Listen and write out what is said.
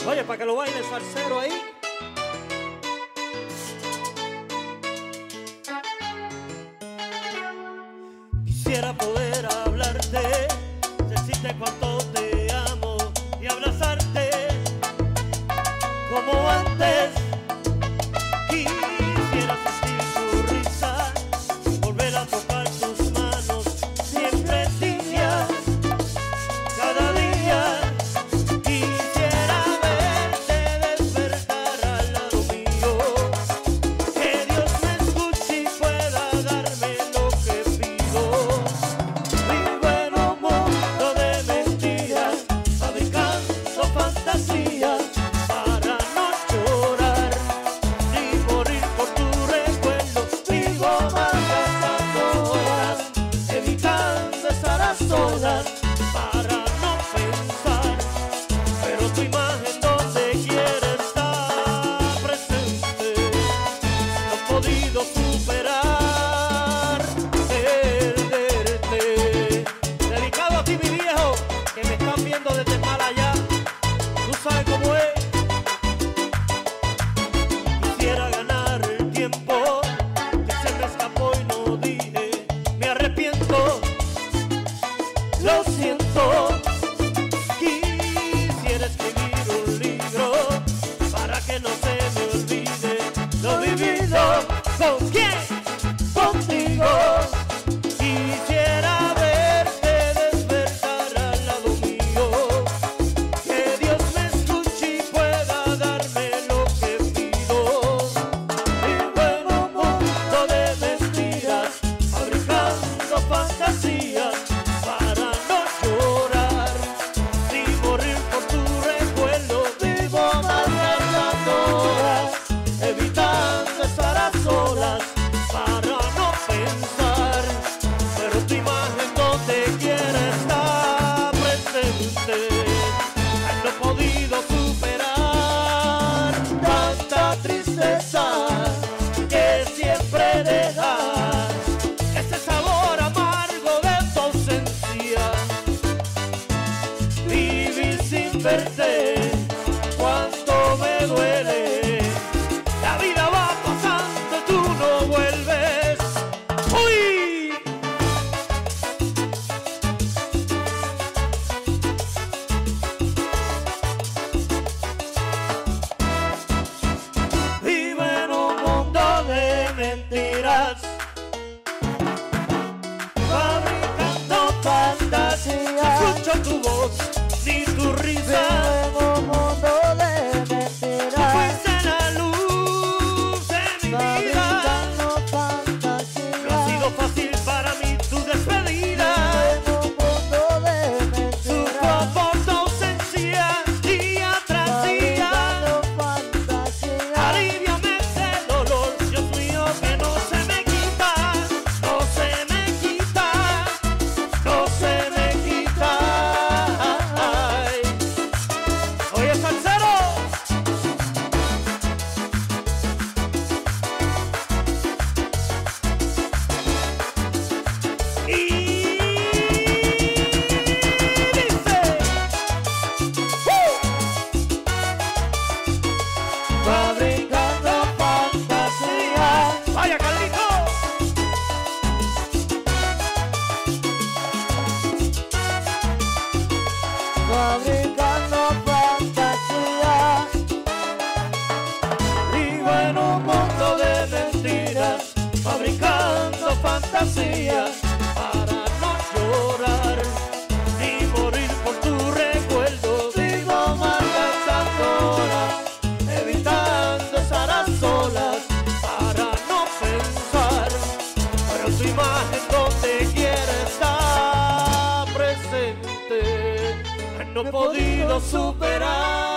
Oye, para que lo baile el salsero ahí. Quisiera poder hablarte, decirte cuánto te amo y abrazarte como antes. Quisiera sentir tu risa, volver a tocar tus manos, siempre tibias, cada día. Quisiera verte despertar al lado mío, que Dios me escuche y pueda darme lo que pido. Vivo en un mundo de mentiras, fabricando fantasías para no llorar ni morir por tu recuerdo. Vivo malgastando horas, evitando estar a solas para no pensar, pero tu imagen donde quiere estar presente. No he podido superar perderte. Dedicado a ti, mi viejo, que me están viendo desde mal allá. Tú sabes cómo es. Quisiera ganar el tiempo que se me escapó y no dije. Me arrepiento, lo siento. Quisiera escribir un libro para que no se me olvide lo vivido. ¿Con quién? Contigo. Quisiera verte despertar al lado mío, que Dios me escuche y pueda darme lo que pido. Vivo en un mundo de mentiras, fabricando fantasías para no llorar ni morir por tu recuerdo. Vivo malgastando horas, evitando estar a solas para no pensar, pero tu imagen donde quiere estar presente. Ay, no he podido superar tanta tristeza que siempre dejas, ese sabor amargo de tu ausencia. Vivir sin verte, cuánto me duele. La vida va pasando y tú no vuelves. ¡Uy! Vivo en un mundo de mentiras, fabricando fantasías. Escucho tu voz ni tu risa. Vivo en un mundo de mentiras, Fuiste la luz de mi vida. fabricando No ha fantasías. sido fácil para mí tu despedida. Vivo en un mundo de Sufro mentiras, por tu ausencia día tras día. fabricando fantasías. Aliviame ese dolor, Dios mío, que no se me quita, no se me quita, no se me quita. Ay. Oye, salsero. Y dice, Fabricando fantasías. vaya Carlito. Fabricando fantasías. Vivo en un mundo de mentiras, fabricando fantasías para no llorar ni morir por tu recuerdo. Vivo malgastando horas, evitando estar a solas para no pensar, pero tu imagen donde quiere estar presente. No he podido superar